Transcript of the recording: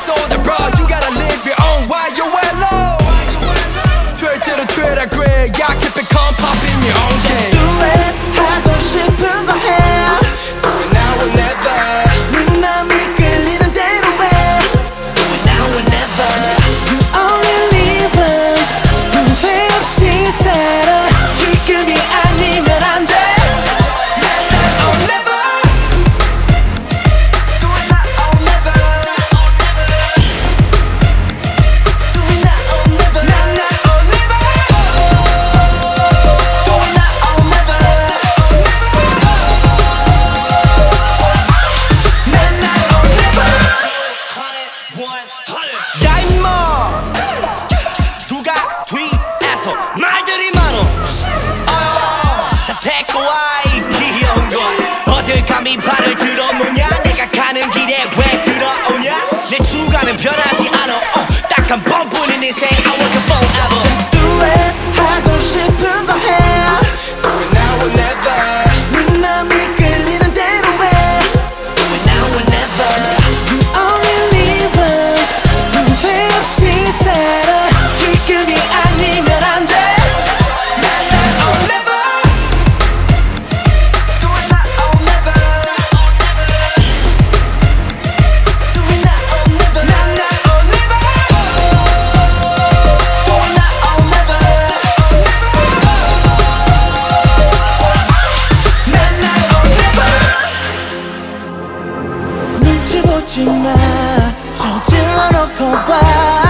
so that bro you gotta live your own while you're well low. Twitter to Twitter grid, yeah, keep it calm, pop in your own Just game. do it 하고 싶은 거 해. Now or never. 네 맘이 끌리는 대로 해. Now or never. You only live once. 후회 없이 살아. 지금이 아니면 안 돼. Now or never. Do it now or never. Do it now or never. Now or never. Do it now or never. Now or never. 야 임마 누가 뒤에서 말들이 많어 다 데리고 와 이 귀여운 걸 어딜 감히 발을 들어놓냐 내가 가는 길에 왜 들어오냐 내 주관은 변하지 않아 딱 한 번뿐인 인생 I want it forever Just do it 하고 싶은 거 해. Now or never. 네 맘이 끌리는 대로 해. Now or never You only live once. 후회 없이 살아. 지금이 아니면 안 돼. Now or never. Do it now or never. Do it now or never. Now or never. Do it now or never. Now or never. 눈치 보지 마. 저질러 놓고 봐.